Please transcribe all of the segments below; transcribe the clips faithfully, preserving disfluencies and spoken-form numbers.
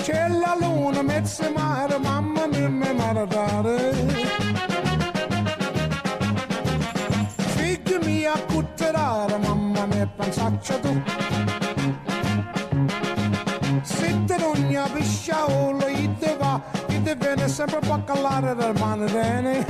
C'è la luna, mezzo mare, mamma mia, mi maradare. Figli mia, cutterare, mamma mia, pensaccia tu. Se te non ne pisciaolo, io te va, io te viene sempre a calare del manrene.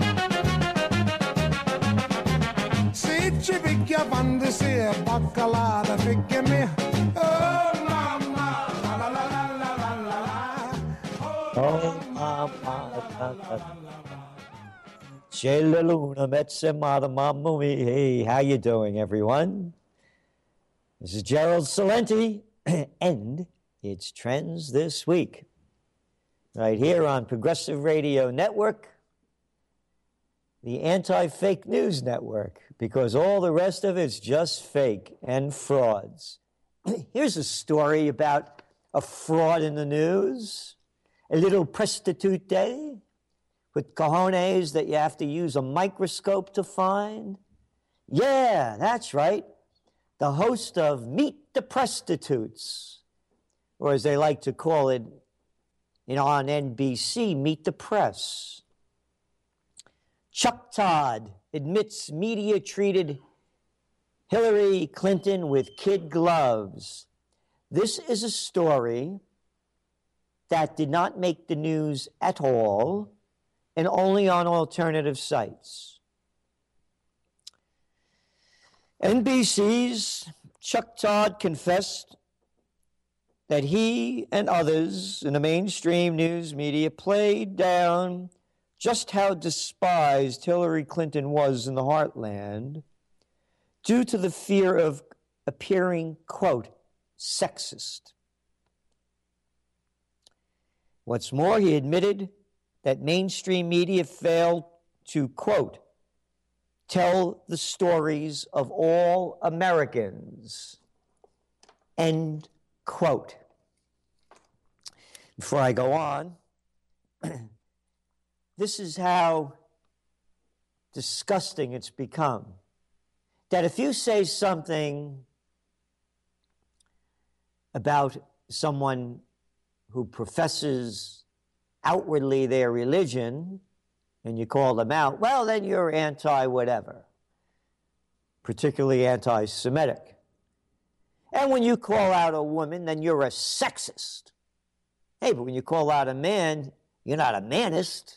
Se ci picchia fantasia, baccalata, figlia mia. Oh mamma, la la la la la la la la. Oh mamma, la la la. C'è la luna, mezza mare, mamma mia. Hey, how you doing, everyone? This is Gerald Salenti, and it's Trends This Week, right here on Progressive Radio Network, the anti-fake news network, because all the rest of it's just fake and frauds. Here's a story about a fraud in the news, a little prostitute with cojones that you have to use a microscope to find. Yeah, that's right. The host of Meet the Prostitutes, or as they like to call it, you know, on N B C, Meet the Press. Chuck Todd admits media treated Hillary Clinton with kid gloves. This is a story that did not make the news at all and only on alternative sites. N B C's Chuck Todd confessed that he and others in the mainstream news media played down just how despised Hillary Clinton was in the heartland due to the fear of appearing, quote, sexist. What's more, he admitted that mainstream media failed to, quote, tell the stories of all Americans, end quote. Before I go on, this is how disgusting it's become. That if you say something about someone who professes outwardly their religion and you call them out, well, then you're anti-whatever, particularly anti-Semitic. And when you call out a woman, then you're a sexist. Hey, but when you call out a man, you're not a manist.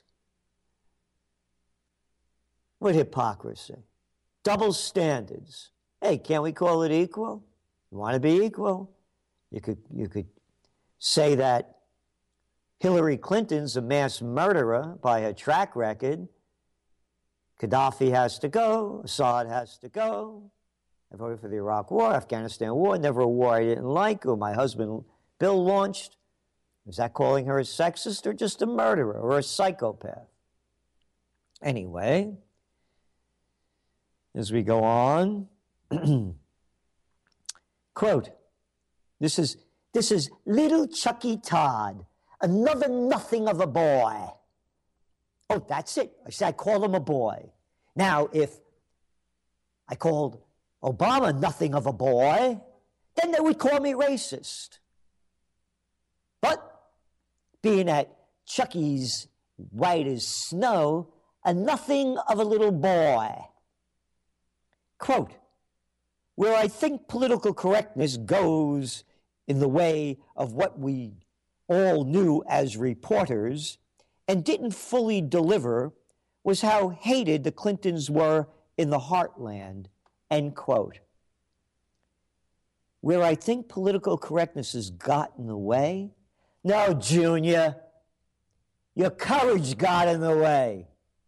What hypocrisy. Double standards. Hey, can't we call it equal? You want to be equal? You could, you could say that Hillary Clinton's a mass murderer by her track record. Gaddafi has to go. Assad has to go. I voted for the Iraq War, Afghanistan War, never a war I didn't like, or my husband Bill launched. Is that calling her a sexist or just a murderer or a psychopath? Anyway, as we go on, quote, this is, this is little Chucky Todd, another nothing of a boy. Oh, that's it. I said I called him a boy. Now, if I called Obama nothing of a boy, then they would call me racist. But being that Chucky's white as snow, a nothing of a little boy. Quote, where I think political correctness goes in the way of what we all knew as reporters and didn't fully deliver was how hated the Clintons were in the heartland, end quote. Where I think political correctness has got in the way? No, Junior, your courage got in the way.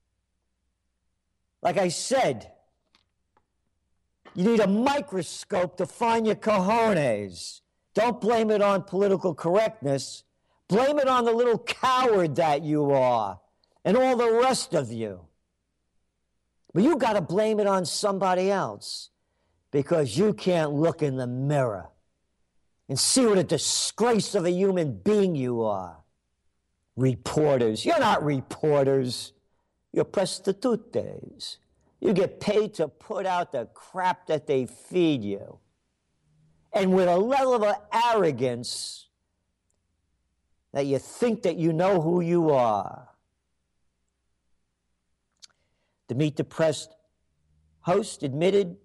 Like I said, you need a microscope to find your cojones. Don't blame it on political correctness. Blame it on the little coward that you are and all the rest of you. But you got to blame it on somebody else because you can't look in the mirror and see what a disgrace of a human being you are. Reporters. You're not reporters. You're prostitutes. You get paid to put out the crap that they feed you. And with a level of arrogance that you think that you know who you are. The Meet the Press host admitted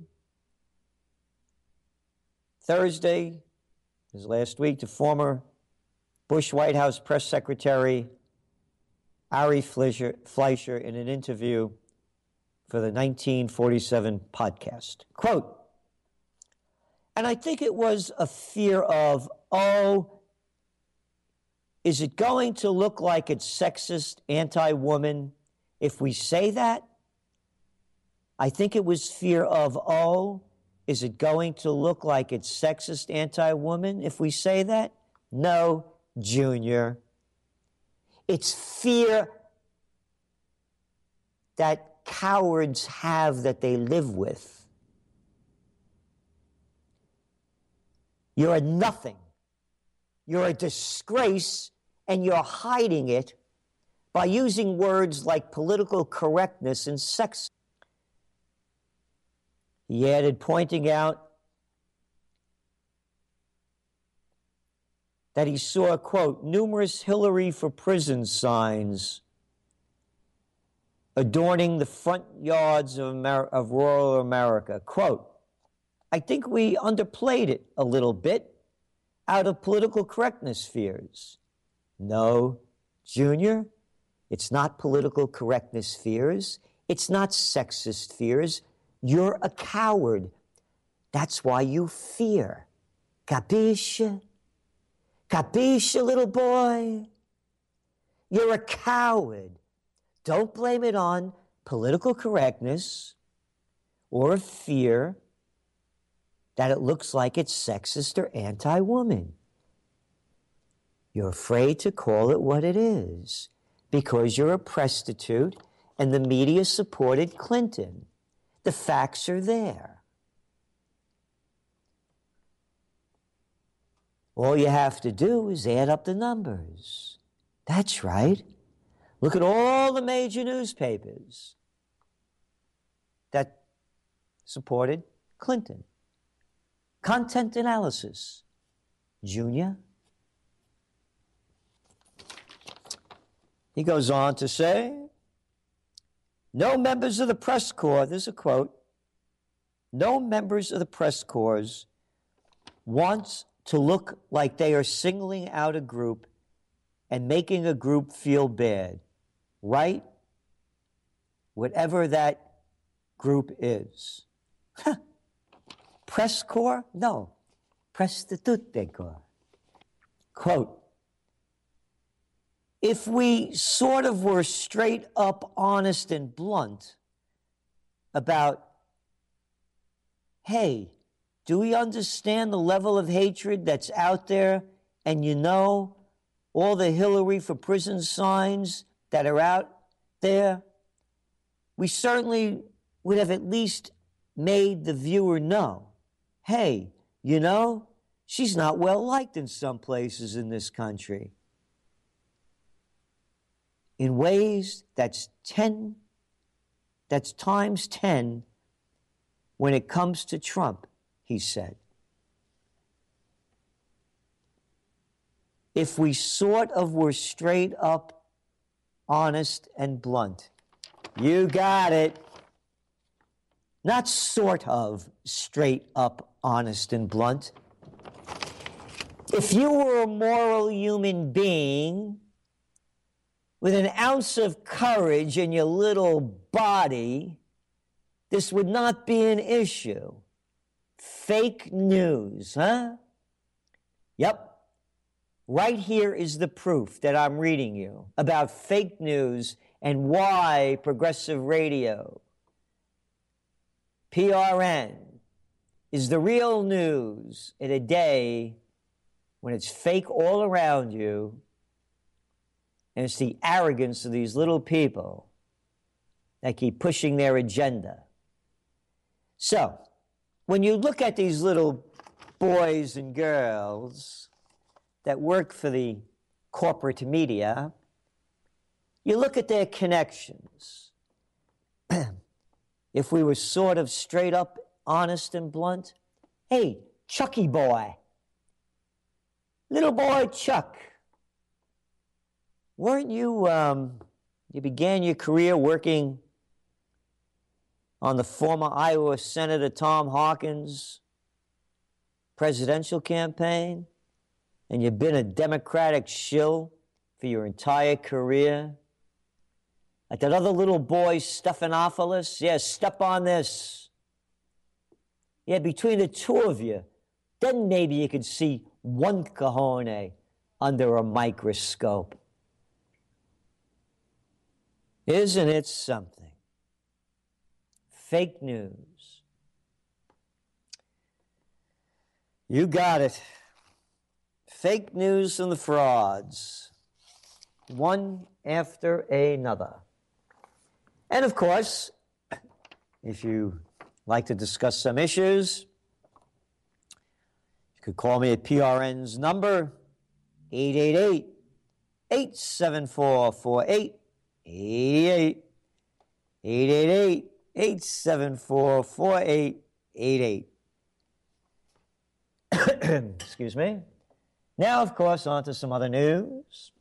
Thursday, his last week, to former Bush White House press secretary Ari Fleischer, Fleischer in an interview for the nineteen forty-seven podcast. Quote, and I think it was a fear of, oh, is it going to look like it's sexist, anti-woman if we say that? I think it was fear of, oh, is it going to look like it's sexist, anti-woman if we say that? No, Junior. It's fear that cowards have that they live with. You're a nothing. You're a disgrace, and you're hiding it by using words like political correctness and sex. He added, pointing out that he saw, quote, numerous Hillary for prison signs adorning the front yards of, Amer- of rural America. Quote, I think we underplayed it a little bit out of political correctness fears. No, Junior, it's not political correctness fears. It's not sexist fears. You're a coward. That's why you fear. Capisce? Capisce, little boy? You're a coward. Don't blame it on political correctness or a fear that it looks like it's sexist or anti-woman. You're afraid to call it what it is because you're a prostitute and the media supported Clinton. The facts are there. All you have to do is add up the numbers. That's right. Look at all the major newspapers that supported Clinton. Content analysis. Junior. He goes on to say, no members of the press corps, this is a quote, no members of the press corps want to look like they are singling out a group and making a group feel bad, right? Whatever that group is. Press corps? No. Prostitute corps. Quote, if we sort of were straight up honest and blunt about, hey, do we understand the level of hatred that's out there? And you know all the Hillary for prison signs that are out there? We certainly would have at least made the viewer know, hey, you know, she's not well liked in some places in this country. In ways that's ten, that's times ten when it comes to Trump, he said. If we sort of were straight up, honest, and blunt, you got it. Not sort of straight up, honest, and blunt. If you were a moral human being with an ounce of courage in your little body, this would not be an issue. Fake news, huh? Yep. Right here is the proof that I'm reading you about fake news and why progressive radio, P R N, is the real news in a day when it's fake all around you. And it's the arrogance of these little people that keep pushing their agenda. So, when you look at these little boys and girls that work for the corporate media, you look at their connections. If we were sort of straight up, honest and blunt, hey, Chucky boy, little boy Chuck, weren't you, um, you began your career working on the former Iowa Senator Tom Hawkins' presidential campaign, and you've been a Democratic shill for your entire career? Like that other little boy, Stephanopoulos? Yeah, step on this. Yeah, between the two of you, then maybe you could see one cojones under a microscope. Isn't it something? Fake news. You got it. Fake news from the frauds, one after another. And of course, if you like to discuss some issues, you could call me at P R N's number, eight eight eight, eight seven four, four eight eight eight, eight eight eight, eight seven four, four eight eight eight. Excuse me. Now, of course, on to some other news.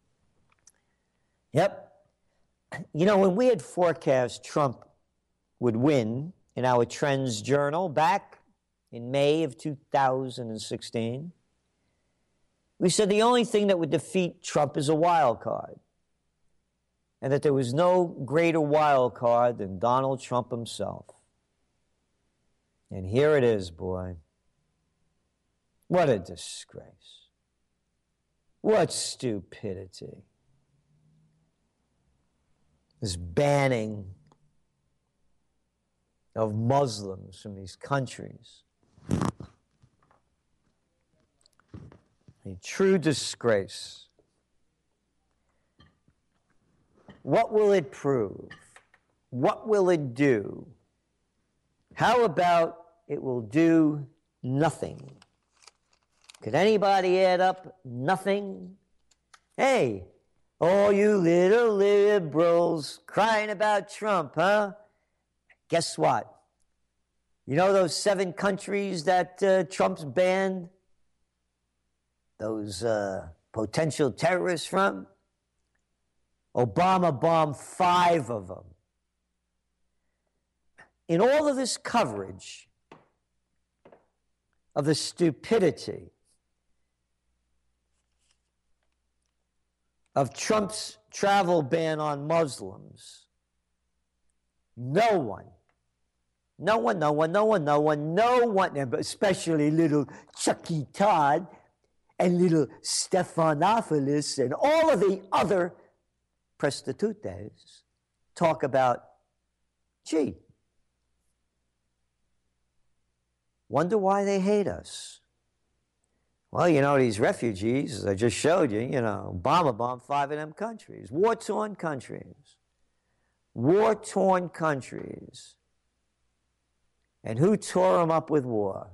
Yep. You know, when we had forecast Trump would win in our Trends Journal back in May of two thousand sixteen, we said the only thing that would defeat Trump is a wild card, and that there was no greater wild card than Donald Trump himself. And here it is, boy. What a disgrace. What stupidity. This banning of Muslims from these countries. A true disgrace. What will it prove? What will it do? How about it will do nothing? Could anybody add up nothing? Hey, all you little liberals crying about Trump, huh? Guess what? You know those seven countries that uh, Trump's banned those uh, potential terrorists from? Obama bombed five of them. In all of this coverage of the stupidity of Trump's travel ban on Muslims, no one, no one, no one, no one, no one, no one, especially little Chucky Todd and little Stephanopoulos and all of the other prostitutes talk about, gee, wonder why they hate us. Well, you know, these refugees, as I just showed you, you know, Obama bombed five of them countries, war-torn countries, war-torn countries. And who tore them up with war?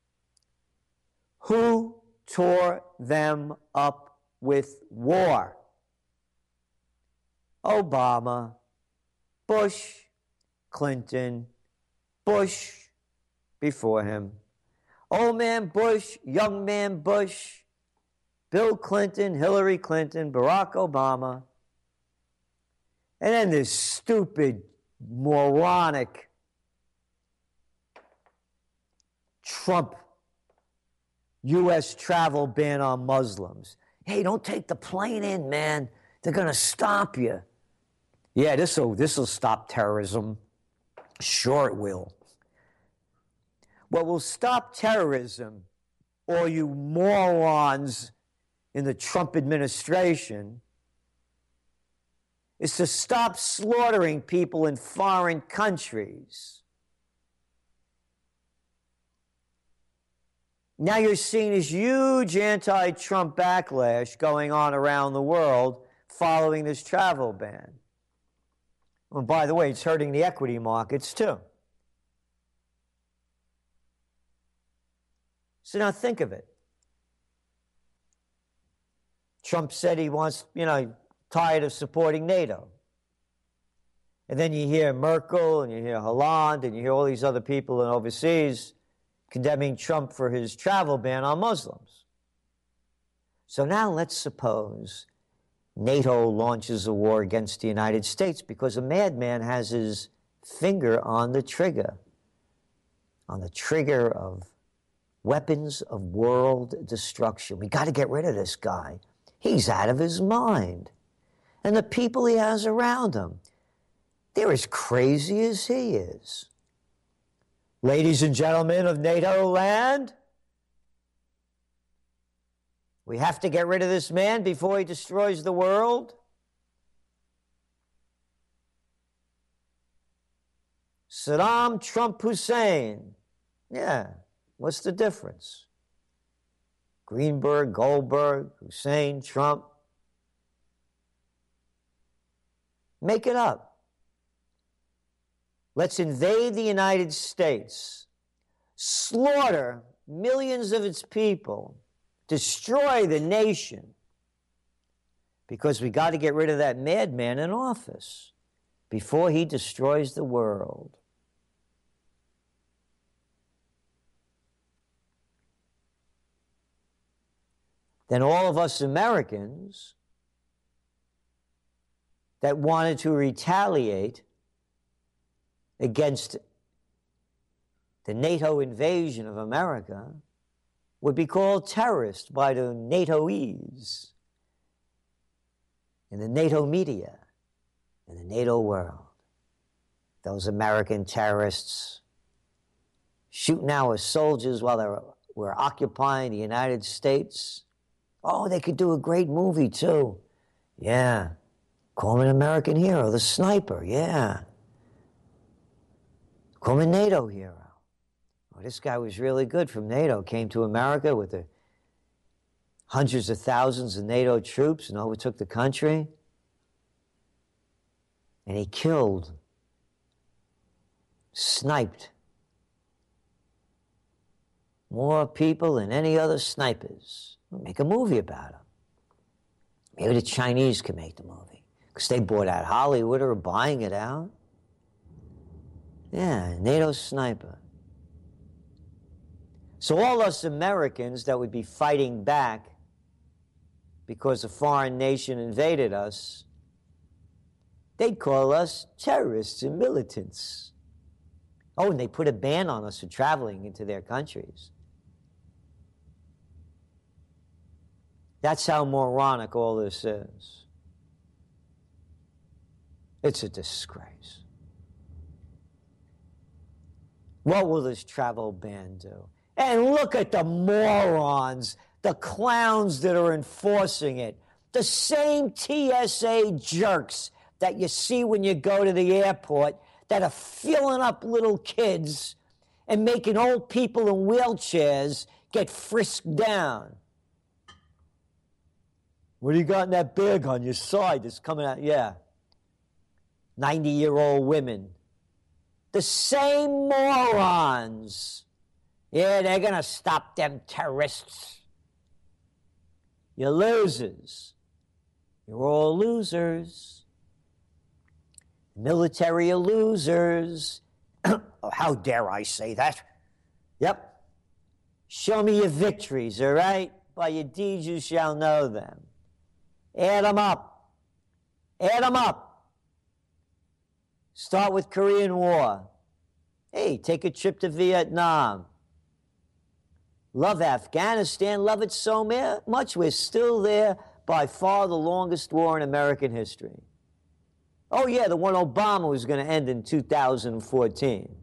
Who tore them up with war? Obama, Bush, Clinton, Bush before him. Old man Bush, young man Bush, Bill Clinton, Hillary Clinton, Barack Obama. And then this stupid, moronic Trump U S travel ban on Muslims. Hey, don't take the plane in, man. They're going to stop you. Yeah, this will this will stop terrorism. Sure it will. What will stop terrorism, all you morons in the Trump administration, is to stop slaughtering people in foreign countries. Now you're seeing this huge anti-Trump backlash going on around the world following this travel ban. And by the way, it's hurting the equity markets too. So now think of it. Trump said he wants, you know, tired of supporting NATO. And then you hear Merkel and you hear Hollande and you hear all these other people in overseas condemning Trump for his travel ban on Muslims. So now let's suppose NATO launches a war against the United States because a madman has his finger on the trigger, on the trigger of weapons of world destruction. We got to get rid of this guy. He's out of his mind. And the people he has around him, they're as crazy as he is. Ladies and gentlemen of NATO land, we have to get rid of this man before he destroys the world. Saddam, Trump, Hussein. Yeah, what's the difference? Greenberg, Goldberg, Hussein, Trump. Make it up. Let's invade the United States, slaughter millions of its people, destroy the nation, because we got to get rid of that madman in office before he destroys the world. Then all of us Americans that wanted to retaliate against the NATO invasion of America would be called terrorists by the NATOese in the NATO media, in the NATO world. Those American terrorists shooting our soldiers while they were occupying the United States. Oh, they could do a great movie too. Yeah. Call him an American hero, the sniper, yeah. Call him a NATO hero. Oh, this guy was really good from NATO. Came to America with the hundreds of thousands of NATO troops and overtook the country. And he killed, sniped more people than any other snipers. We'll make a movie about him. Maybe the Chinese can make the movie, because they bought out Hollywood or are buying it out. Yeah, NATO sniper. So all us Americans that would be fighting back because a foreign nation invaded us, they'd call us terrorists and militants. Oh, and they put a ban on us for traveling into their countries. That's how moronic all this is. It's a disgrace. What will this travel ban do? And look at the morons, the clowns that are enforcing it. The same T S A jerks that you see when you go to the airport that are filling up little kids and making old people in wheelchairs get frisked down. What do you got in that bag on your side that's coming out? Yeah. ninety-year-old women. The same morons. Yeah, they're going to stop them terrorists. You're losers. You're all losers. Military are losers. Oh, how dare I say that? Yep. Show me your victories, all right? By your deeds you shall know them. Add them up. Add them up. Start with Korean War. Hey, take a trip to Vietnam. Love Afghanistan. Love it so much. We're still there. By far the longest war in American history. Oh, yeah, the one Obama was going to end in two thousand fourteen.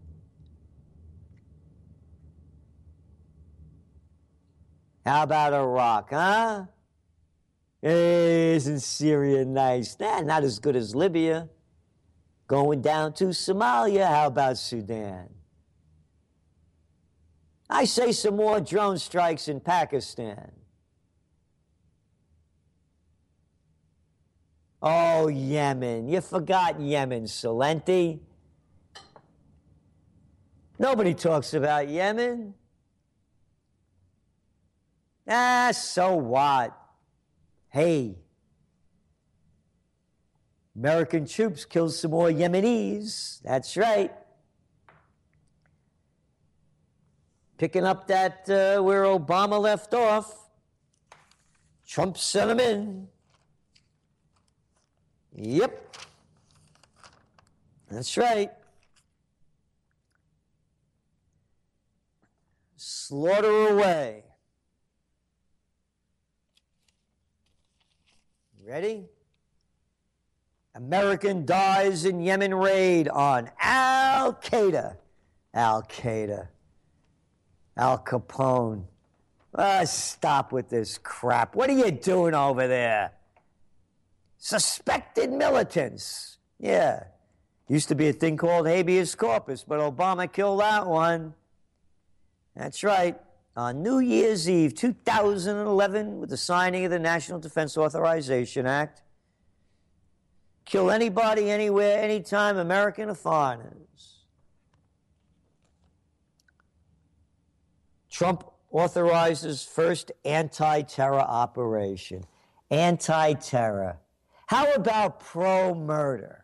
How about Iraq, huh? Hey, isn't Syria nice? Nah, not as good as Libya. Going down to Somalia, how about Sudan? I say some more drone strikes in Pakistan. Oh, Yemen. You forgot Yemen, Salenti. Nobody talks about Yemen. Ah, so what? Hey, American troops killed some more Yemenis. That's right. Picking up that uh, where Obama left off. Trump sent them in. Yep. That's right. Slaughter away. Ready? American dies in Yemen raid on Al Qaeda. Al Qaeda. Al Capone. Ah, stop with this crap. What are you doing over there? Suspected militants. Yeah. Used to be a thing called habeas corpus, but Obama killed that one. That's right. On New Year's Eve, two thousand eleven, with the signing of the National Defense Authorization Act, kill anybody, anywhere, anytime, American or foreigners. Trump authorizes first anti-terror operation. Anti-terror. How about pro-murder?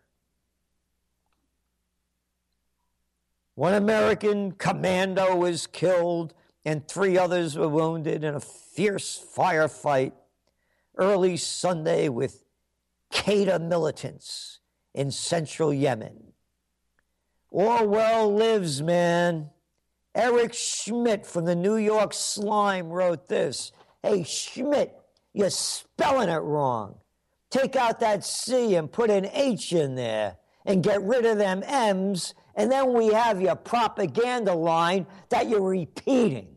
One American commando was killed and three others were wounded in a fierce firefight early Sunday with Qaeda militants in central Yemen. Orwell lives, man. Eric Schmidt from the New York Slime wrote this. Hey, Schmidt, you're spelling it wrong. Take out that C and put an H in there and get rid of them M's, and then we have your propaganda line that you're repeating.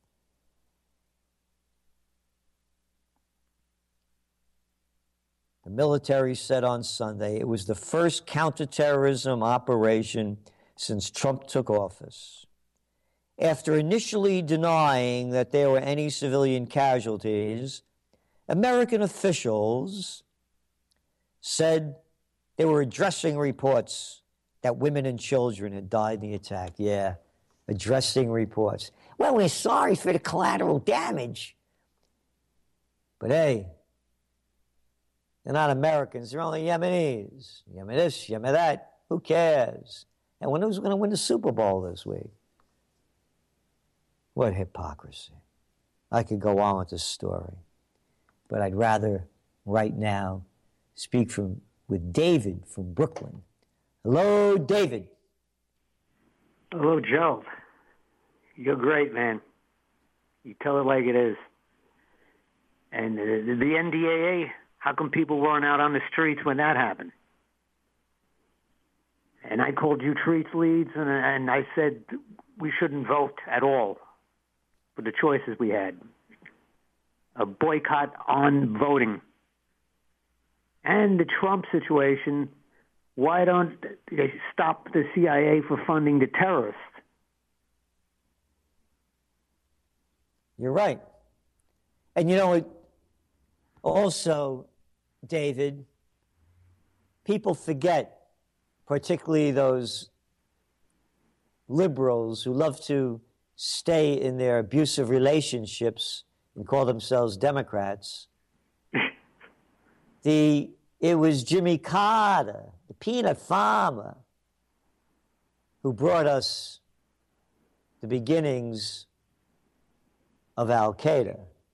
The military said on Sunday it was the first counterterrorism operation since Trump took office. After initially denying that there were any civilian casualties, American officials said they were addressing reports that women and children had died in the attack. Yeah, addressing reports. Well, we're sorry for the collateral damage. But hey, they're not Americans. They're only Yemenis. Yemen this, Yemen that. Who cares? And when who's going to win the Super Bowl this week? What hypocrisy. I could go on with this story, but I'd rather right now speak from with David from Brooklyn. Hello, David. Hello, Joe. You're great, man. You tell it like it is. And the, the N D A A, how come people weren't out on the streets when that happened? And I called you truth leads, and, and I said we shouldn't vote at all for the choices we had. A boycott on voting. And the Trump situation, why don't they stop the C I A for funding the terrorists? You're right. And you know, it also, David, people forget, particularly those liberals who love to stay in their abusive relationships and call themselves Democrats. the it was Jimmy Carter, the peanut farmer, who brought us the beginnings of Al Qaeda.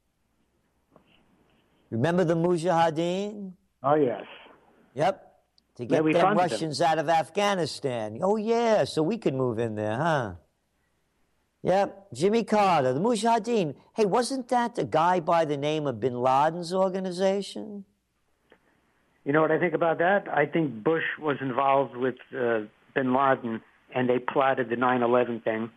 Remember the Mujahideen? Oh, yes. Yep. To get yeah, them Russians them. out of Afghanistan. Oh, yeah, so we could move in there, huh? Yep, Jimmy Carter, the Mujahideen. Hey, wasn't that a guy by the name of Bin Laden's organization? You know what I think about that? I think Bush was involved with uh, Bin Laden, and they plotted the nine eleven thing.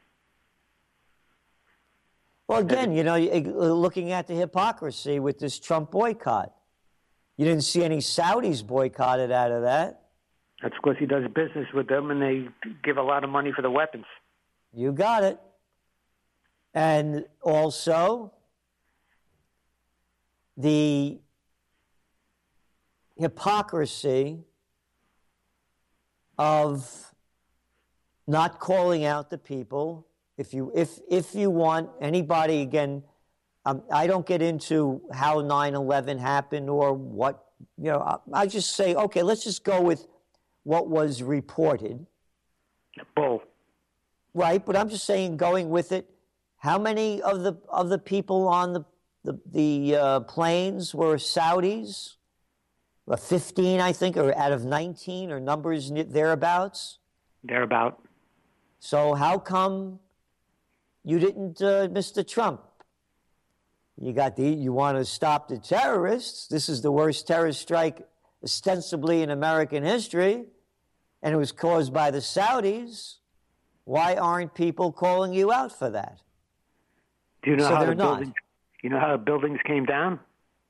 Well, again, you know, looking at the hypocrisy with this Trump boycott. You didn't see any Saudis boycotted out of that. That's because he does business with them, and they give a lot of money for the weapons. You got it. And also, the hypocrisy of not calling out the people. If you if if you want anybody, again, um, I don't get into how nine eleven happened or what, you know, I, I just say, okay, let's just go with what was reported. Bull. Right, but I'm just saying, going with it, how many of the of the people on the the, the uh, planes were Saudis? uh, fifteen, I think, or out of nineteen, or numbers thereabouts. Thereabout. So how come you didn't, uh, Mister Trump? You got the, you want to stop the terrorists. This is the worst terrorist strike ostensibly in American history, and it was caused by the Saudis. Why aren't people calling you out for that? Do you know So how they're the not. buildings, you know how the buildings came down?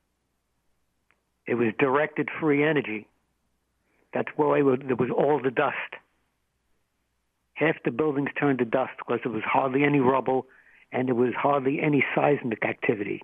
It was directed free energy. That's why there was all the dust. Half the buildings turned to dust because there was hardly any rubble and there was hardly any seismic activity.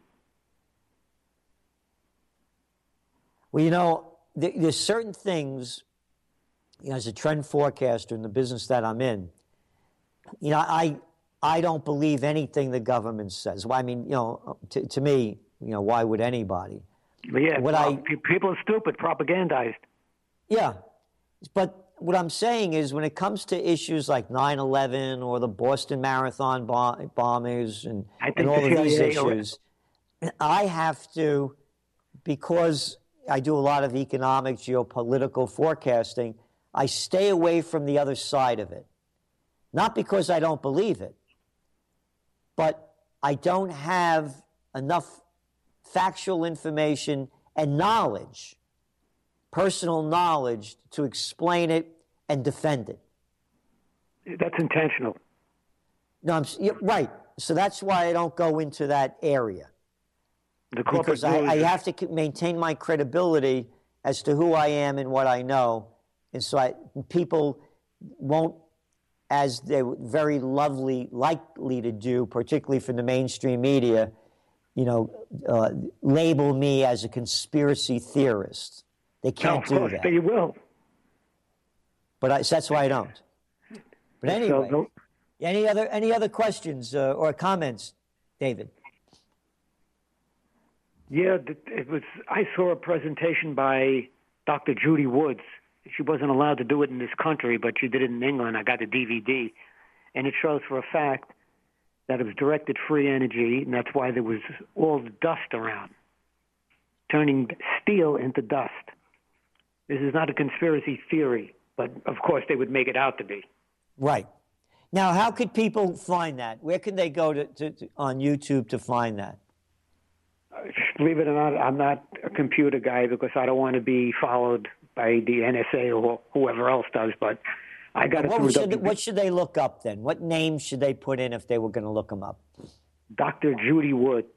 Well, you know, there, there's certain things, you know, as a trend forecaster in the business that I'm in, you know, I I don't believe anything the government says. Well, I mean, you know, to, to me, you know, why would anybody? But yeah, What well, I- pe- people are stupid, propagandized. Yeah, but what I'm saying is when it comes to issues like nine eleven or the Boston Marathon bomb, bombers and, I think and all the of these C I A or- issues, I have to, because I do a lot of economic, geopolitical forecasting, I stay away from the other side of it. Not because I don't believe it, but I don't have enough factual information and knowledge, personal knowledge, to explain it and defend it. That's intentional. No, I'm s- yeah, right. So that's why I don't go into that area, The corporate because I, news I is- have to c- maintain my credibility as to who I am and what I know, and so I, people won't, as they're very lovely likely to do, particularly from the mainstream media, you know, uh, label me as a conspiracy theorist. They No, can't of do course, that. they will. But I, so that's why I don't. But So, anyway, no- any other any other questions uh, or comments, David? Yeah, th- it was. I saw a presentation by Doctor Judy Woods. She wasn't allowed to do it in this country, but she did it in England. I got the D V D, and it shows for a fact that it was directed free energy, and that's why there was all the dust around, turning steel into dust. This is not a conspiracy theory, but of course they would make it out to be. Right. Now, how could people find that? Where can they go to, to, to on YouTube to find that? Believe it or not, I'm not a computer guy because I don't want to be followed by the N S A or whoever else does, but I got it What through should, W- what should they look up then? What names should they put in if they were going to look them up? Doctor Judy Wood.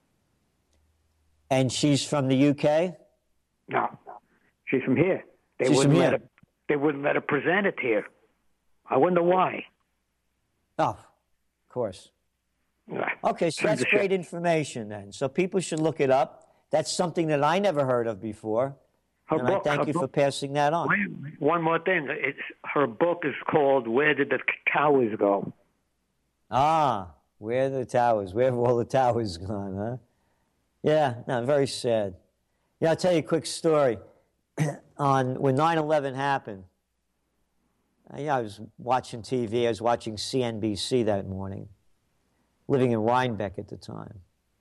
And she's from the U K? No, she's from here. They She's wouldn't from let here. her. They wouldn't let her present it here. I wonder why. Oh, of course. Okay, so that's great information then. So people should look it up. That's something that I never heard of before. Her And book, I thank her you for book- passing that on. Wait, one more thing. It's, her book is called "Where Did the Towers Go?" Ah, where are the towers? Where have all the towers gone, huh? Yeah, no, very sad. Yeah, I'll tell you a quick story. On when nine eleven happened, uh, yeah, I was watching T V. I was watching C N B C that morning, living in Rhinebeck at the time.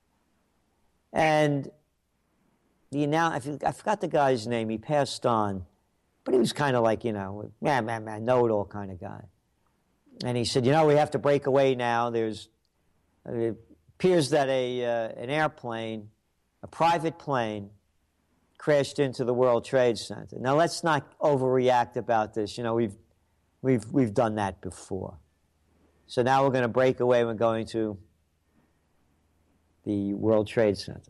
And the annou- I forgot- I forgot the guy's name. He passed on, but he was kind of like, you know, man, man, man, know-it-all kind of guy. And he said, you know, we have to break away now. There's, it appears that a uh, an airplane, a private plane, crashed into the World Trade Center. Now, let's not overreact about this. You know, we've we've we've done that before. So now we're going to break away. We're going to the World Trade Center,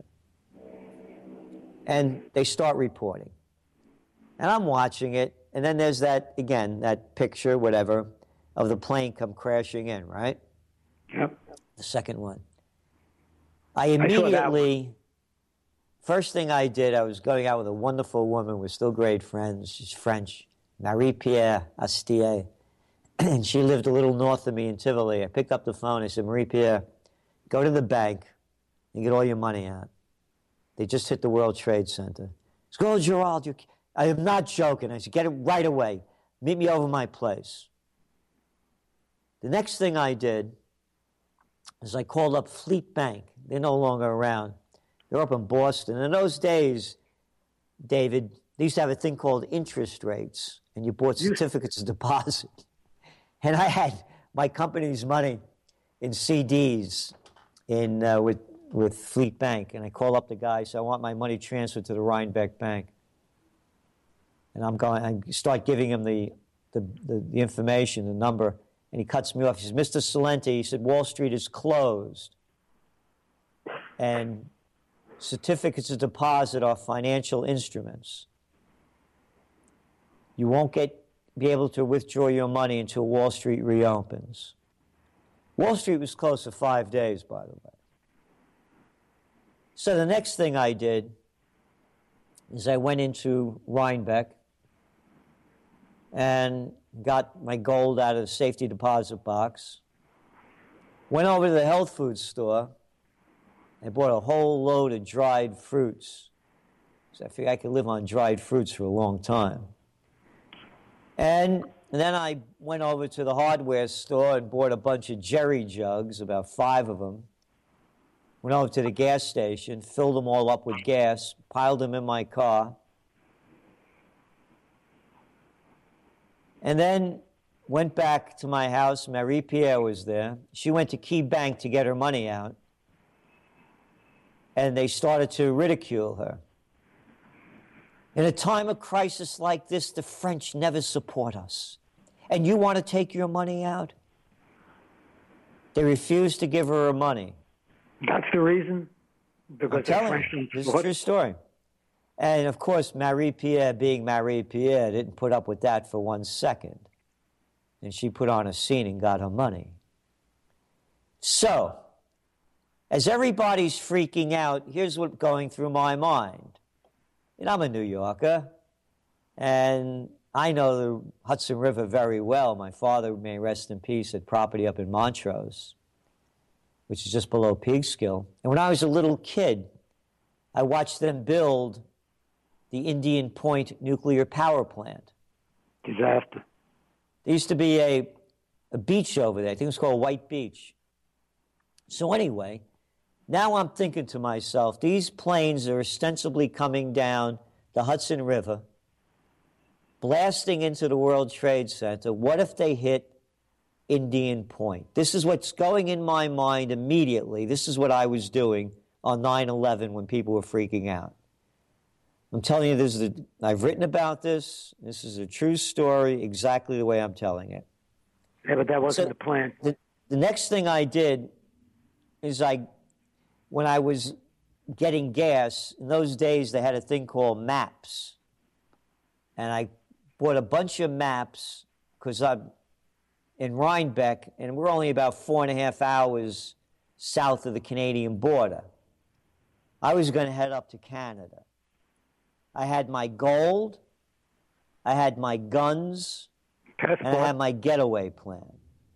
and they start reporting. And I'm watching it, and then there's that again, that picture, whatever, of the plane come crashing in, right? Yep. The second one. I saw that immediately, first thing I did, I was going out with a wonderful woman. We're still great friends. She's French, Marie-Pierre Astier. And she lived a little north of me in Tivoli. I picked up the phone. I said, Marie-Pierre, go to the bank and get all your money out. They just hit the World Trade Center. She goes, oh, Gerald, you, I am not joking. I said, get it right away. Meet me over my place. The next thing I did is I called up Fleet Bank. They're no longer around. They're up in Boston. In those days, David, they used to have a thing called interest rates, and you bought certificates of deposit. And I had my company's money in C Ds in uh, with with Fleet Bank, and I call up the guy, so I want my money transferred to the Rhinebeck Bank. And I'm going, I start giving him the, the, the, the information, the number, and he cuts me off. He says, Mister Salenti, he said, Wall Street is closed. And certificates of deposit are financial instruments. You won't get be able to withdraw your money until Wall Street reopens. Wall Street was closed for five days, by the way. So the next thing I did is I went into Rhinebeck and got my gold out of the safety deposit box, went over to the health food store, and bought a whole load of dried fruits. So I figured I could live on dried fruits for a long time. And, and then I went over to the hardware store and bought a bunch of Jerry jugs, about five of them. Went over to the gas station, filled them all up with gas, piled them in my car, and then went back to my house. Marie Pierre was there. She went to Key Bank to get her money out, and they started to ridicule her. In a time of crisis like this, the French never support us. And you want to take your money out? They refused to give her her money. That's the reason? Because I'm telling you, this is a true story. And, of course, Marie Pierre, being Marie Pierre, didn't put up with that for one second. And she put on a scene and got her money. So, as everybody's freaking out, here's what's going through my mind. And I'm a New Yorker, and I know the Hudson River very well. My father, may rest in peace, had property up in Montrose, which is just below Peekskill. And when I was a little kid, I watched them build the Indian Point nuclear power plant. Disaster. There used to be a, a beach over there. I think it was called White Beach. So anyway, now I'm thinking to myself, these planes are ostensibly coming down the Hudson River, blasting into the World Trade Center. What if they hit Indian Point? This is what's going in my mind immediately. This is what I was doing on nine eleven when people were freaking out. I'm telling you, this is a, I've written about this. This is a true story, exactly the way I'm telling it. Yeah, but that wasn't So the plan. The, the next thing I did is I, when I was getting gas, in those days they had a thing called maps. And I bought a bunch of maps because I'm in Rhinebeck, and we're only about four and a half hours south of the Canadian border. I was going to head up to Canada. I had my gold, I had my guns, Passport. and I had my getaway plan.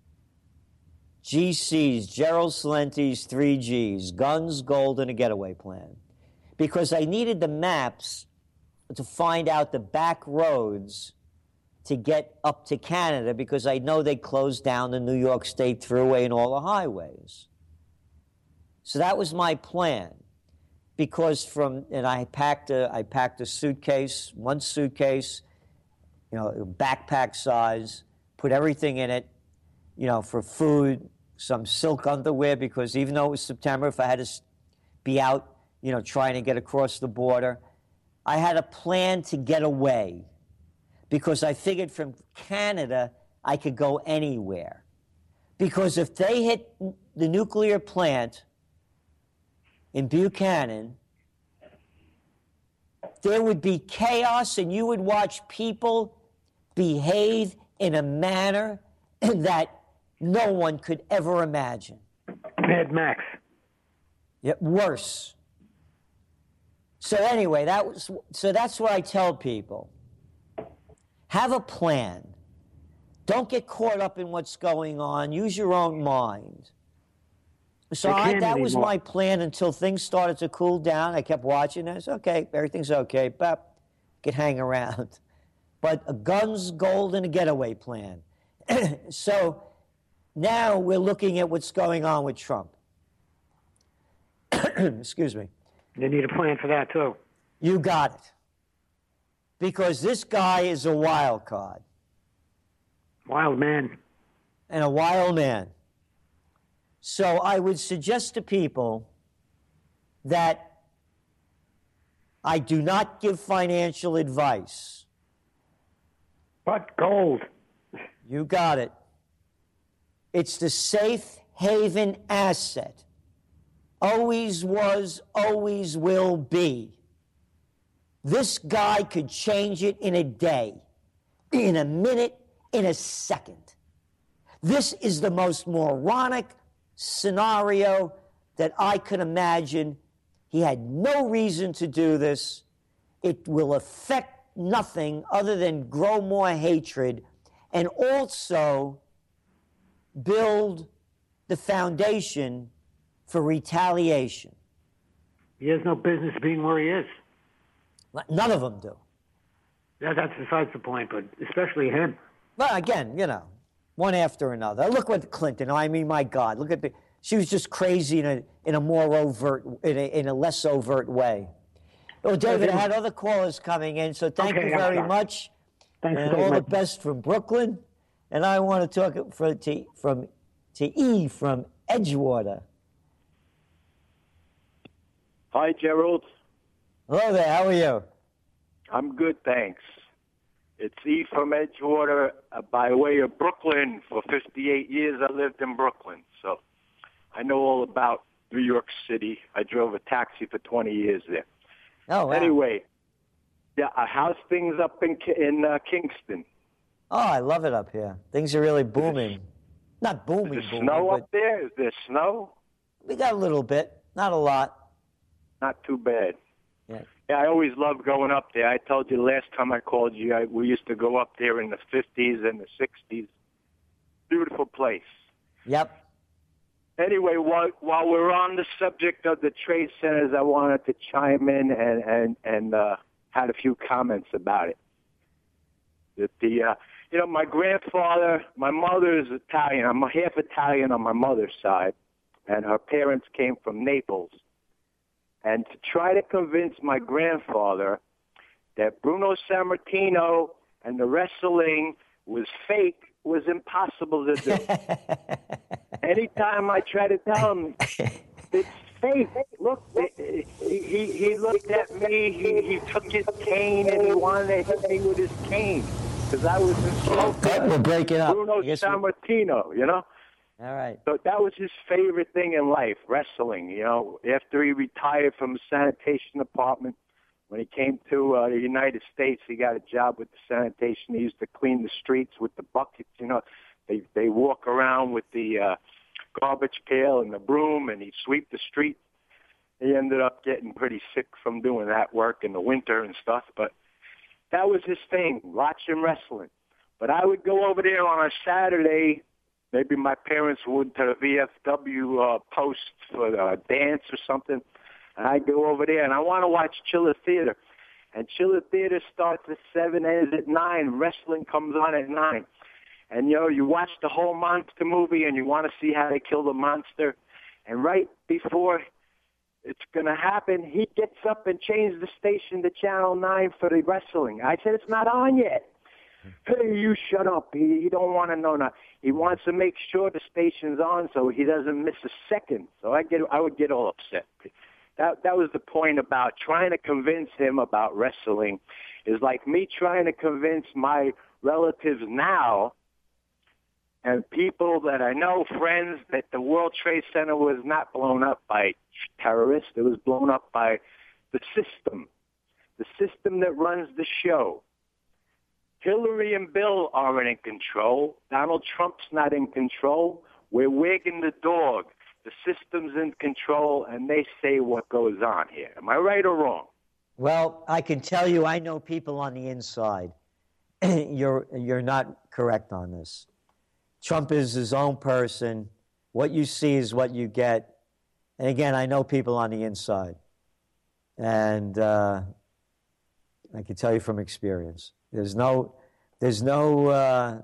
G Cs, Gerald Salenti's three Gs, guns, gold, and a getaway plan. Because I needed the maps to find out the back roads to get up to Canada, because I know they closed down the New York State Thruway and all the highways. So that was my plan. Because from, and I packed a, I packed a suitcase, one suitcase, you know, backpack size, put everything in it, you know, for food, some silk underwear, because even though it was September, if I had to be out, you know, trying to get across the border, I had a plan to get away, because I figured from Canada I could go anywhere. Because if they hit the nuclear plant in Buchanan, there would be chaos, and you would watch people behave in a manner that no one could ever imagine. Mad Max. Yet worse. So anyway, that was so that's what I tell people. Have a plan. Don't get caught up in what's going on. Use your own mind. So I, that was my plan until things started to cool down. I kept watching it. I said, okay, everything's okay, but could hang around. But a guns, gold, and a getaway plan. So now we're looking at what's going on with Trump. Excuse me. They need a plan for that, too. You got it. because this guy is a wild card. Wild man. And a wild man. So I would suggest to people that I do not give financial advice. But gold. You got it. It's the safe haven asset. Always was, always will be. This guy could change it in a day, in a minute, in a second. This is the most moronic scenario that I could imagine. He had no reason to do this. It will affect nothing other than grow more hatred and also build the foundation for retaliation. He has no business being where he is. None of them do. Yeah, that's besides the point, but especially him. But again, you know, one after another. Look what Clinton, I mean, my God, look at the, she was just crazy in a, in a more overt, in a, in a less overt way. Oh, David, I had other callers coming in, so thank Okay, you very sorry. much. Thanks And for all taking the my- best from Brooklyn. And I want to talk for, to, from, to E from Edgewater. Hi, Gerald. Hello there, how are you? I'm good, thanks. It's E from Edgewater uh, by way of Brooklyn. For fifty-eight years, I lived in Brooklyn, so I know all about New York City. I drove a taxi for twenty years there. Oh, wow. Anyway, yeah, uh, how's things up in Ki- in uh, Kingston? Oh, I love it up here. Things are really booming. Not booming, Is there booming, snow but up there? Is there snow? we got a little bit, not a lot. Not too bad. Yeah. Yeah, I always loved going up there. I told you last time I called you, I, we used to go up there in the fifties and the sixties. Beautiful place. Yep. Anyway, while, while we're on the subject of the trade centers, I wanted to chime in and, and, and uh, had a few comments about it. That the, uh, you know, my grandfather, my mother is Italian. I'm half Italian on my mother's side, and her parents came from Naples. And to try to convince my grandfather that Bruno Sammartino and the wrestling was fake was impossible to do. Anytime I try to tell him it's fake, look, he, he, he looked at me, he, he took his cane and he wanted to hit me with his cane because I was in slow. We're breaking up. Bruno I guess we- Sammartino, you know? All right. So that was his favorite thing in life, wrestling. You know, after he retired from the sanitation department, when he came to uh, the United States, he got a job with the sanitation. He used to clean the streets with the buckets. You know, they they walk around with the uh, garbage pail and the broom, and he'd sweep the streets. He ended up getting pretty sick from doing that work in the winter and stuff. But that was his thing, watching wrestling. But I would go over there on a Saturday. Maybe my parents would to the V F W uh, post for a dance or something. And I go over there, and I want to watch Chiller Theater. And Chiller Theater starts at seven, ends at nine. Wrestling comes on at nine. And, you know, you watch the whole monster movie, and you want to see how they kill the monster. And right before it's going to happen, he gets up and changes the station to Channel nine for the wrestling. I said, it's not on yet. Hey, you shut up. He, he don't want to know now. He wants to make sure the station's on so he doesn't miss a second. So I get, I would get all upset. That that was the point about trying to convince him about wrestling. Is like me trying to convince my relatives now and people that I know, friends, that the World Trade Center was not blown up by terrorists. It was blown up by the system, the system that runs the show. Hillary and Bill aren't in control. Donald Trump's not in control. We're wagging the dog. The system's in control, and they say what goes on here. Am I right or wrong? Well, I can tell you I know people on the inside. you're, you're not correct on this. Trump is his own person. What you see is what you get. And again, I know people on the inside. And uh, I can tell you from experience. There's no, there's no, uh,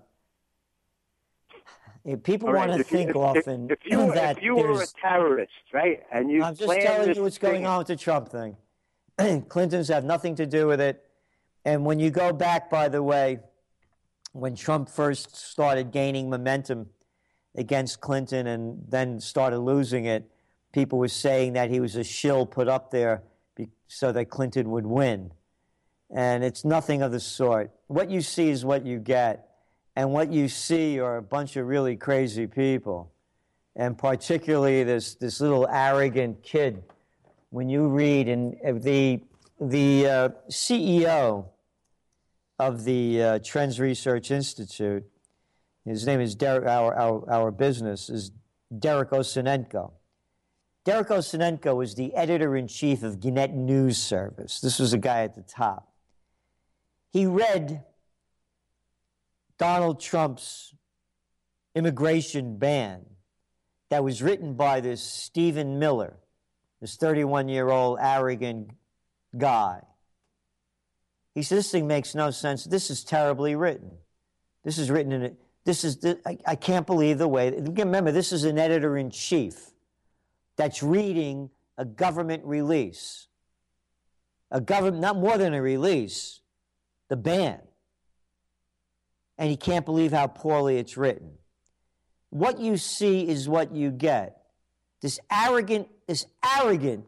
people All want right, to if you- think if- often if, if you, were- that if you were a there's, terrorist, right, and you I'm just planned telling this you what's thing, going on with the Trump thing. Clintons have nothing to do with it. And when you go back, by the way, when Trump first started gaining momentum against Clinton and then started losing it, people were saying that he was a shill put up there be- so that Clinton would win. And it's nothing of the sort. What you see is what you get. And what you see are a bunch of really crazy people. And particularly this, this little arrogant kid. When you read, and the, the uh, C E O of the uh, Trends Research Institute, his name is Derek, our, our, our business, is Derek Osinenko. Derek Osinenko was the editor-in-chief of Gannett News Service. This was a guy at the top. He read Donald Trump's immigration ban that was written by this Stephen Miller, this thirty-one-year-old arrogant guy. He said, this thing makes no sense. This is terribly written. This is written in a, this is, I, I can't believe the way, remember, this is an editor-in-chief that's reading a government release. A government, not more than a release, the ban. And he can't believe how poorly it's written. What you see is what you get. This arrogant, this arrogant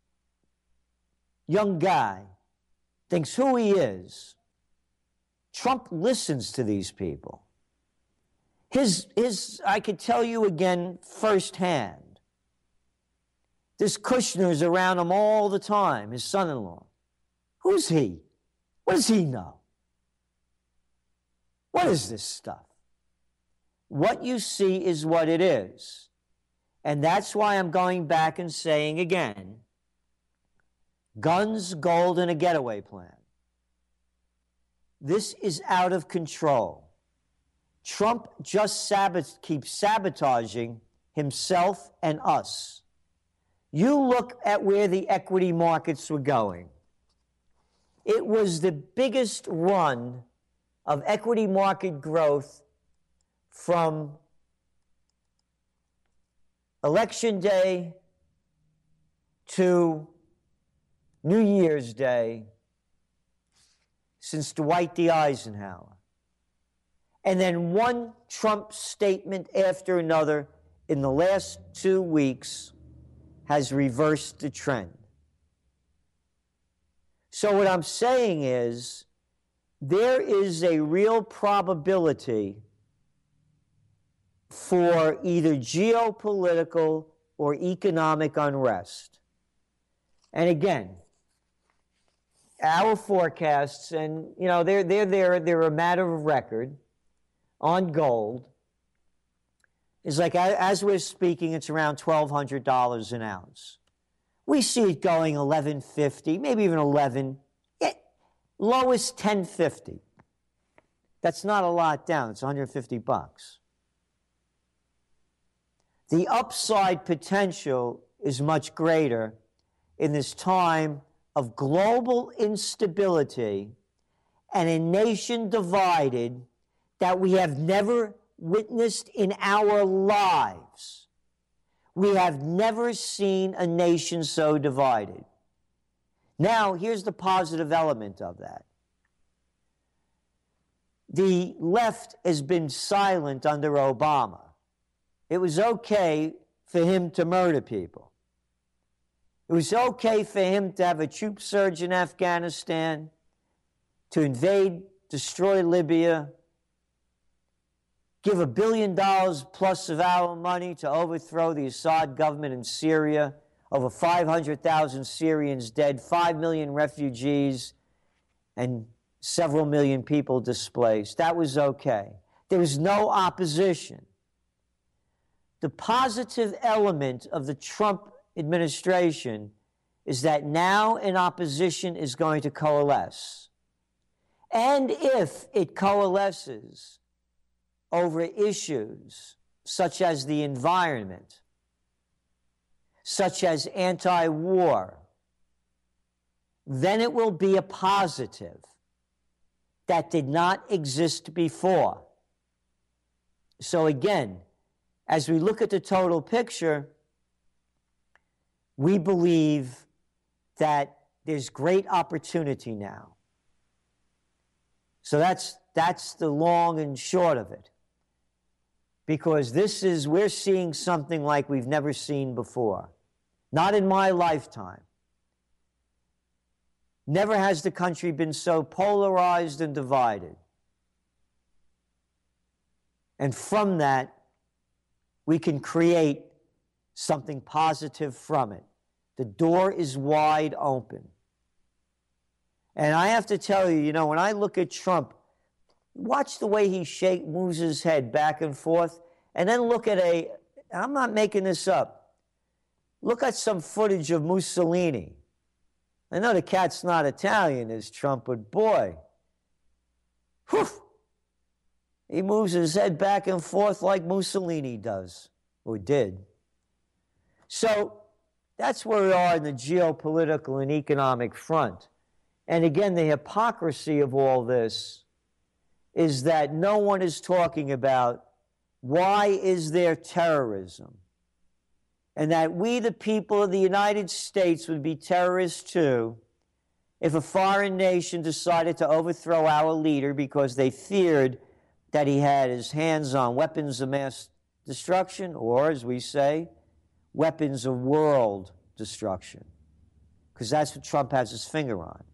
young guy thinks who he is. Trump listens to these people. His, his, I could tell you again firsthand, this Kushner is around him all the time, his son-in-law. Who's he? What does he know? What is this stuff? What you see is what it is. And that's why I'm going back and saying again, guns, gold, and a getaway plan. This is out of control. Trump just sabot- keeps sabotaging himself and us. You look at where the equity markets were going. It was the biggest run of equity market growth from Election Day to New Year's Day since Dwight D. Eisenhower. And then one Trump statement after another in the last two weeks has reversed the trend. So what I'm saying is there is a real probability for either geopolitical or economic unrest. And again, our forecasts, and you know, they're, they're, they're, they're a matter of record on gold, is like, as we're speaking, it's around twelve hundred dollars an ounce. We see it going eleven fifty, maybe even eleven, it, lowest ten fifty. That's not a lot down, it's one hundred fifty bucks. The upside potential is much greater in this time of global instability and a nation divided that we have never witnessed in our lives. We have never seen a nation so divided. Now, here's the positive element of that. The left has been silent under Obama. It was okay for him to murder people. It was okay for him to have a troop surge in Afghanistan, to invade, destroy Libya, give a billion dollars plus of our money to overthrow the Assad government in Syria, over five hundred thousand Syrians dead, five million refugees, and several million people displaced. That was okay. There was no opposition. The positive element of the Trump administration is that now an opposition is going to coalesce. And if it coalesces over issues such as the environment, such as anti-war, then it will be a positive that did not exist before. So again, as we look at the total picture, we believe that there's great opportunity now. So that's, that's the long and short of it. Because this is, we're seeing something like we've never seen before. Not in my lifetime. Never has the country been so polarized and divided. And from that, we can create something positive from it. The door is wide open. And I have to tell you, you know, when I look at Trump, watch the way he shake, moves his head back and forth, and then look at a, I'm not making this up, look at some footage of Mussolini. I know the cat's not Italian, is Trump, but boy, whew, he moves his head back and forth like Mussolini does, or did. So that's where we are in the geopolitical and economic front. And again, the hypocrisy of all this is that no one is talking about why is there terrorism, and that we, the people of the United States, would be terrorists too if a foreign nation decided to overthrow our leader because they feared that he had his hands on weapons of mass destruction, or, as we say, weapons of world destruction, because that's what Trump has his finger on.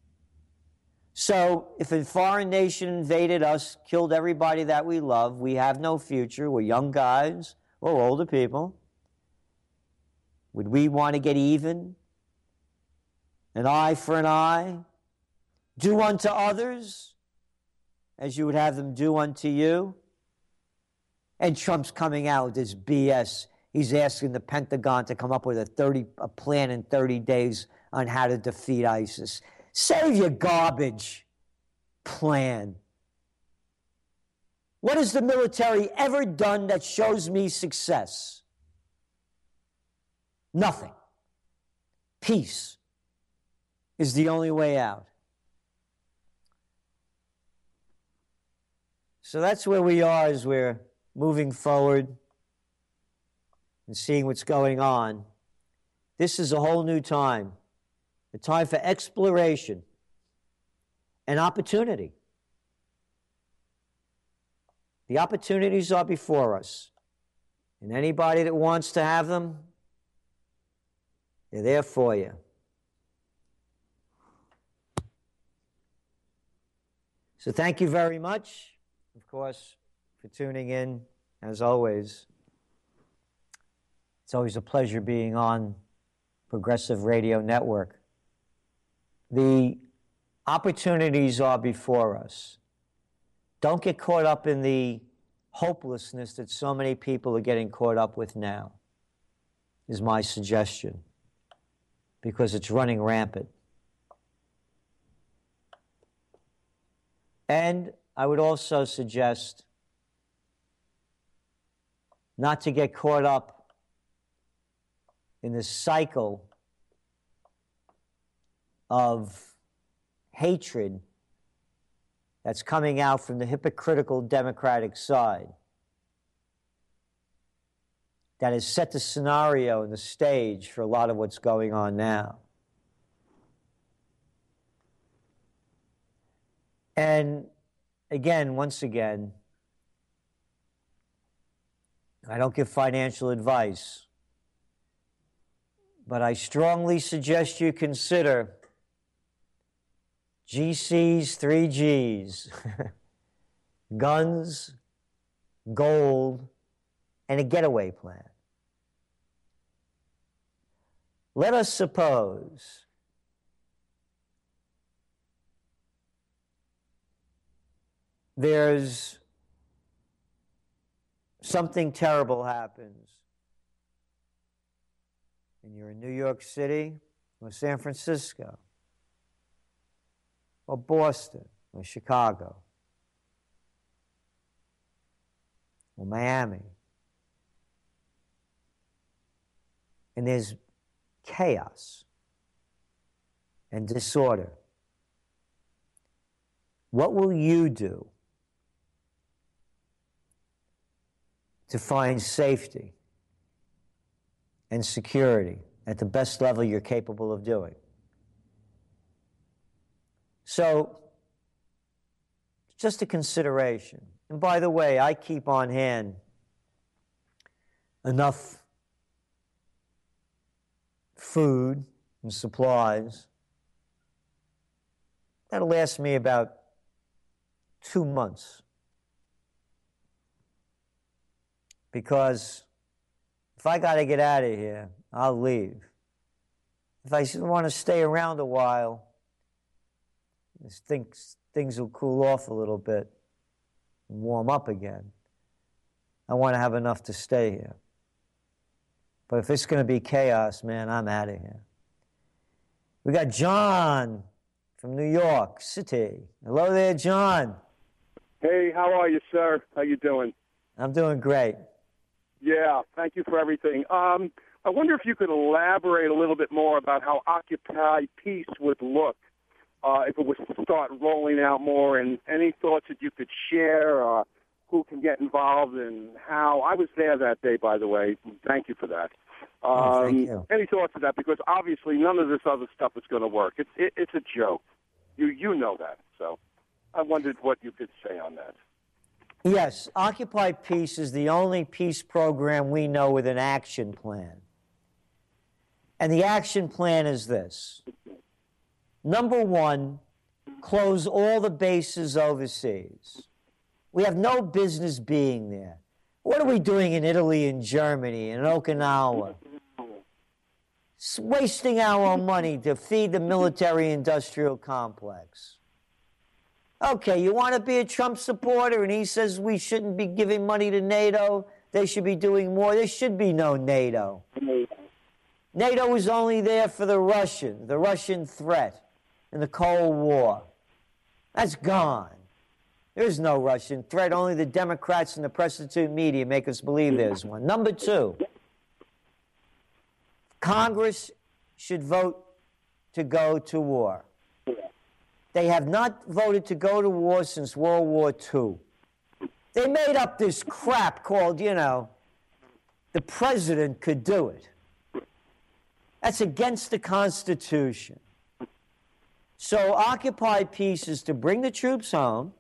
So if a foreign nation invaded us, killed everybody that we love, we have no future, we're young guys or older people, would we want to get even? An eye for an eye? Do unto others as you would have them do unto you? And Trump's coming out with this B S. He's asking the Pentagon to come up with a thirty a plan in thirty days on how to defeat ISIS. Save your garbage plan. What has the military ever done that shows me success? Nothing. Peace is the only way out. So that's where we are as we're moving forward and seeing what's going on. This is a whole new time. A time for exploration and opportunity. The opportunities are before us. And anybody that wants to have them, they're there for you. So thank you very much, of course, for tuning in, as always. It's always a pleasure being on Progressive Radio Network. The opportunities are before us. Don't get caught up in the hopelessness that so many people are getting caught up with now, is my suggestion, because it's running rampant. And I would also suggest not to get caught up in this cycle of hatred that's coming out from the hypocritical Democratic side that has set the scenario and the stage for a lot of what's going on now. And again, once again, I don't give financial advice, but I strongly suggest you consider G C's three G's, guns, gold, and a getaway plan. Let us suppose there's something terrible happens and you're in New York City or San Francisco or Boston or Chicago or Miami, and there's chaos and disorder. What will you do to find safety and security at the best level you're capable of doing? So just a consideration. And by the way, I keep on hand enough food and supplies that'll last me about two months. Because if I got to get out of here, I'll leave. If I want to stay around a while, things, things will cool off a little bit and warm up again. I want to have enough to stay here. But if it's going to be chaos, man, I'm out of here. We got John from New York City. Hello there, John. Hey, how are you, sir? How you doing? I'm doing great. Yeah, thank you for everything. Um, I wonder if you could elaborate a little bit more about how Occupy Peace would look uh, if it was to start rolling out more, and any thoughts that you could share, uh, who can get involved, and how. I was there that day, by the way. Thank you for that. Um, oh, thank you. Any thoughts of that? Because obviously none of this other stuff is going to work. It's it, it's a joke. You you know that. So I wondered what you could say on that. Yes, Occupy Peace is the only peace program we know with an action plan. And the action plan is this. Number one, close all the bases overseas. We have no business being there. What are we doing in Italy and Germany and Okinawa? It's wasting our money to feed the military-industrial complex. Okay, you want to be a Trump supporter, and he says we shouldn't be giving money to NATO. They should be doing more. There should be no NATO. NATO was only there for the Russian, the Russian threat in the Cold War. That's gone. There's no Russian threat. Only the Democrats and the prostitute media make us believe there's one. Number two, Congress should vote to go to war. They have not voted to go to war since World War Two. They made up this crap called, you know, the president could do it. That's against the Constitution. So Occupy Peace is to bring the troops home,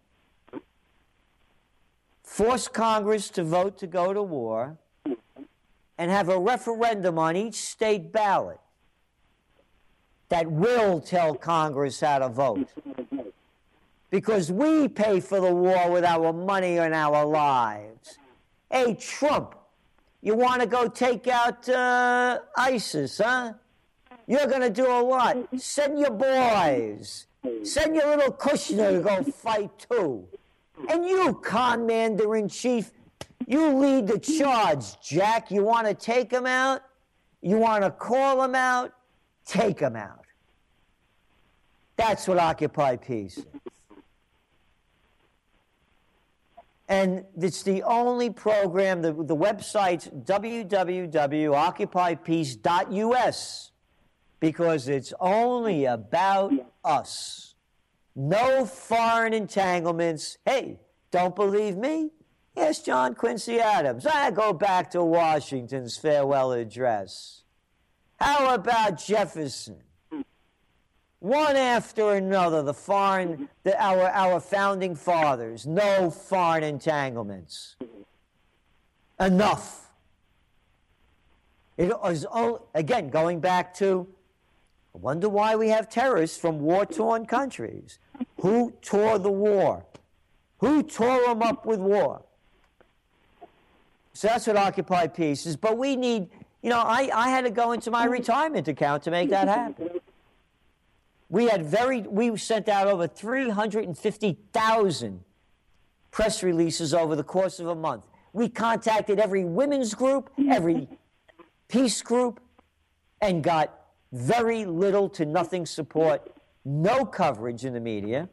force Congress to vote to go to war, and have a referendum on each state ballot that will tell Congress how to vote. Because we pay for the war with our money and our lives. Hey, Trump, you want to go take out uh, ISIS, huh? You're going to do a what? Send your boys. Send your little Kushner to go fight too. And you, Commander-in-Chief, you lead the charge, Jack. You want to take him out? You want to call him out? Take him out. That's what Occupy Peace is. And it's the only program, the, the website's w w w dot occupy peace dot u s, because it's only about us. No foreign entanglements. Hey, don't believe me? Ask John Quincy Adams. I go back to Washington's farewell address. How about Jefferson? One after another, the foreign, the, our, our founding fathers, no foreign entanglements. Enough. It was, only, again, going back to, I wonder why we have terrorists from war-torn countries. Who tore the war? Who tore them up with war? So that's what Occupy Peace is. But we need, you know, I, I had to go into my retirement account to make that happen. We had very, we sent out over three hundred fifty thousand press releases over the course of a month. We contacted every women's group, every peace group, and got very little to nothing support, no coverage in the media.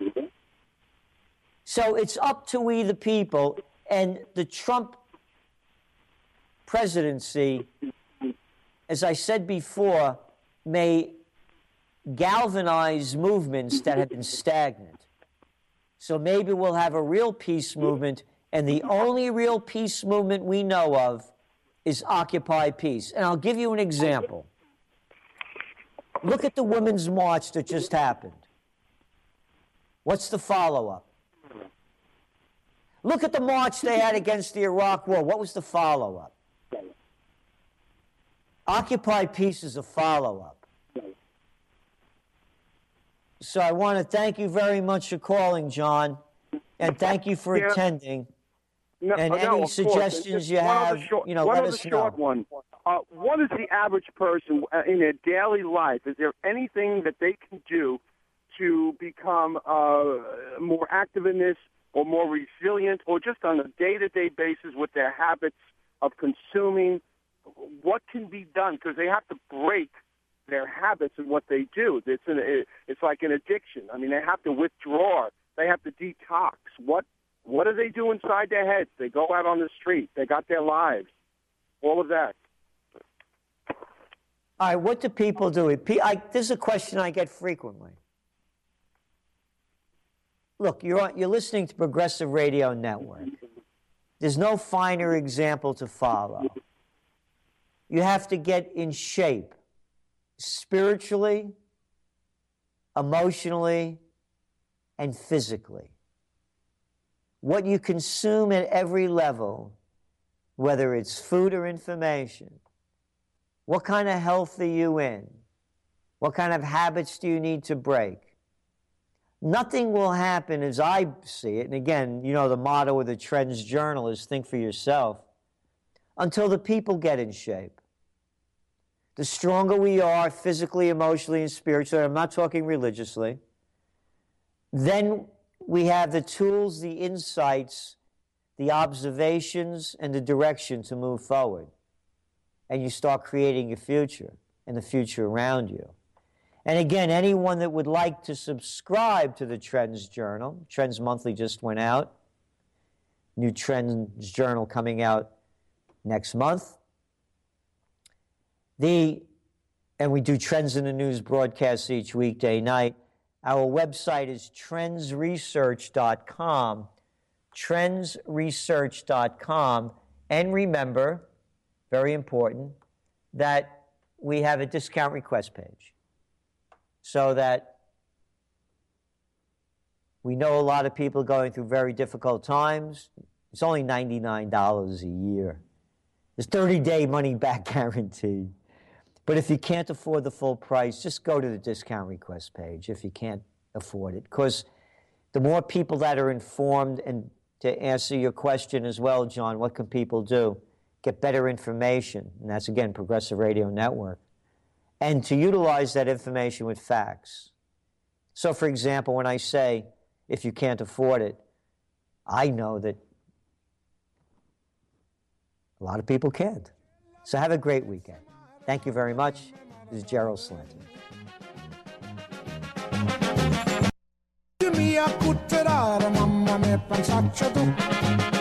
So it's up to we the people, and the Trump presidency, as I said before, may galvanize movements that have been stagnant. So maybe we'll have a real peace movement, and the only real peace movement we know of is Occupy Peace. And I'll give you an example. Look at the Women's March that just happened. What's the follow-up? Look at the march they had against the Iraq War. What was the follow-up? Occupy Peace is a follow-up. So I want to thank you very much for calling, John, and thank you for yeah. attending. No, and no, any suggestions you have, short, you know, let us know. One short one. Uh, what is the average person in their daily life? Is there anything that they can do to become uh, more active in this, or more resilient, or just on a day-to-day basis with their habits of consuming? What can be done? Because they have to break their habits and what they do. It's an, it's like an addiction. I mean, they have to withdraw. They have to detox. What what do they do inside their heads? They go out on the street. They got their lives. All of that. All right, what do people do? I, this is a question I get frequently. Look, you're, you're listening to Progressive Radio Network. There's no finer example to follow. You have to get in shape spiritually, emotionally, and physically. What you consume at every level, whether it's food or information, what kind of health are you in? What kind of habits do you need to break? Nothing will happen as I see it, and again, you know, the motto of the Trends Journal is think for yourself, until the people get in shape. The stronger we are physically, emotionally, and spiritually, I'm not talking religiously, then we have the tools, the insights, the observations, and the direction to move forward. And you start creating your future and the future around you. And again, anyone that would like to subscribe to the Trends Journal, Trends Monthly just went out, new Trends Journal coming out next month. The, and we do Trends in the News broadcasts each weekday night. Our website is trends research dot com, trends research dot com. And remember, very important, that we have a discount request page so that we know a lot of people going through very difficult times. It's only ninety-nine dollars a year. There's thirty-day money-back guarantee. But if you can't afford the full price, just go to the discount request page if you can't afford it. Because the more people that are informed, and to answer your question as well, John, what can people do? Get better information, and that's, again, Progressive Radio Network, and to utilize that information with facts. So, for example, when I say, if you can't afford it, I know that a lot of people can't. So have a great weekend. Thank you very much. This is Gerald Slanton. Mia cuccerara, mamma mia, pensaccia tu.